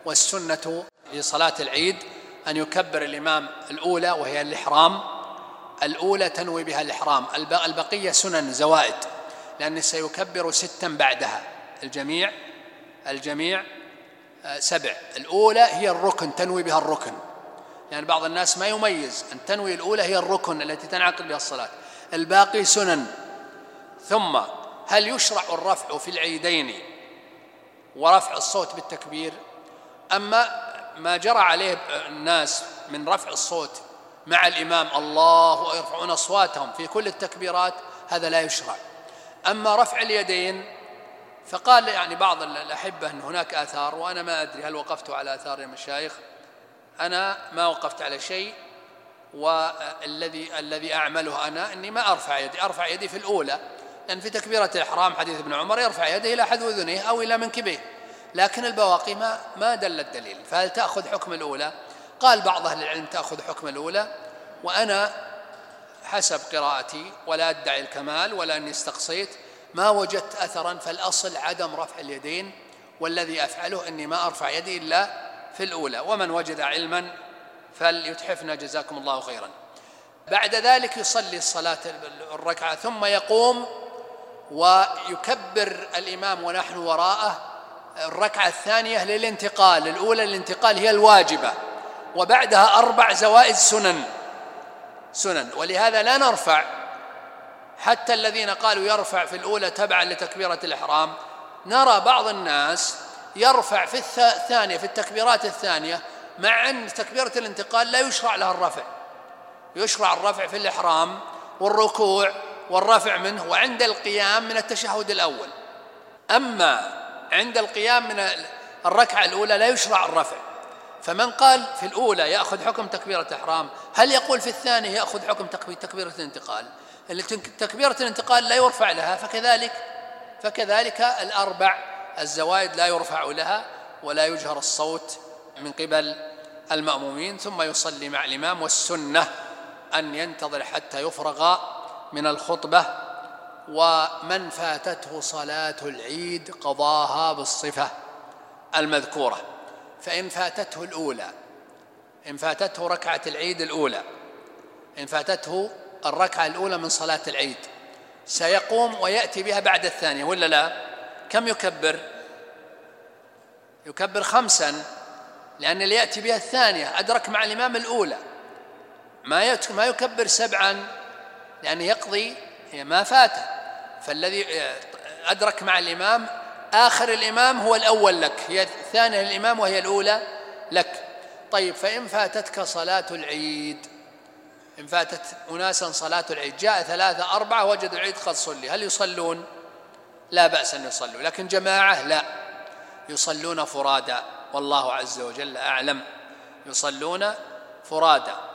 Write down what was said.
والسنة في صلاة العيد أن يكبر الإمام الأولى وهي الإحرام، الأولى تنوي بها الإحرام، البقية سنن زوائد، لأنه سيكبر 6 بعدها، الجميع 7. الأولى هي الركن تنوي بها الركن، يعني بعض الناس ما يميز أن تنوي الأولى هي الركن التي تنعقد بها الصلاة، الباقي سنن. ثم هل يشرع الرفع في العيدين ورفع الصوت بالتكبير؟ أما ما جرى عليه الناس من رفع الصوت مع الإمام الله يرفعون أصواتهم في كل التكبيرات هذا لا يشرع. أما رفع اليدين فقال يعني بعض الأحبة أن هناك آثار، وأنا ما أدري هل وقفت على آثار يا مشايخ، أنا ما وقفت على شيء، والذي أعمله أنا أني ما أرفع يدي في الأولى، لأن في تكبيرة الإحرام حديث ابن عمر يرفع يده إلى حذو أذنيه أو إلى منكبيه، لكن البواقي ما دل الدليل. فهل تأخذ حكم الأولى؟ قال بعض أهل العلم تأخذ حكم الأولى، وأنا حسب قراءتي ولا أدعي الكمال ولا أني استقصيت ما وجدت أثرا، فالأصل عدم رفع اليدين، والذي أفعله أني ما أرفع يدي إلا في الأولى، ومن وجد علما فليتحفنا جزاكم الله خيرا. بعد ذلك يصلي الصلاة الركعة ثم يقوم ويكبر الإمام ونحن وراءه الركعة الثانية للانتقال، الأولى الانتقال هي الواجبة، وبعدها 4 زوائد سنن، ولهذا لا نرفع. حتى الذين قالوا يرفع في الأولى تبعا لتكبيرة الإحرام، نرى بعض الناس يرفع في الثانية في التكبيرات الثانية، مع أن تكبيرة الانتقال لا يشرع لها الرفع، يشرع الرفع في الإحرام والركوع والرفع منه وعند القيام من التشهد الأول. أما عند القيام من الركعة الأولى لا يشرع الرفع. فمن قال في الأولى يأخذ حكم تكبيرة الإحرام، هل يقول في الثانية يأخذ حكم تكبيرة الانتقال؟ تكبيرة الانتقال لا يرفع لها، فكذلك 4 الزوائد لا يرفع لها ولا يجهر الصوت من قبل المأمومين، ثم يصلي مع الإمام. والسنة أن ينتظر حتى يفرغ من الخطبة. ومن فاتته صلاة العيد قضاها بالصفة المذكورة، فإن فاتته الأولى، إن فاتته ركعة العيد الأولى، إن فاتته الركعة الأولى من صلاة العيد سيقوم ويأتي بها بعد الثانية ولا لا؟ كم يكبر؟ يكبر 5، لأن اللي يأتي بها الثانية أدرك مع الإمام الأولى، ما يكبر 7 لأنه يقضي ما فاته. فالذي أدرك مع الإمام آخر الإمام هو الأول لك، هي الثانية للإمام وهي الأولى لك. طيب فإن فاتتك صلاة العيد، إن فاتت أناسا صلاة العيد، جاء 3 4 وجدوا العيد قد صلي، هل يصلون؟ لا بأس أن يصلوا، لكن جماعة لا، يصلون فرادى، والله عز وجل أعلم، يصلون فرادى.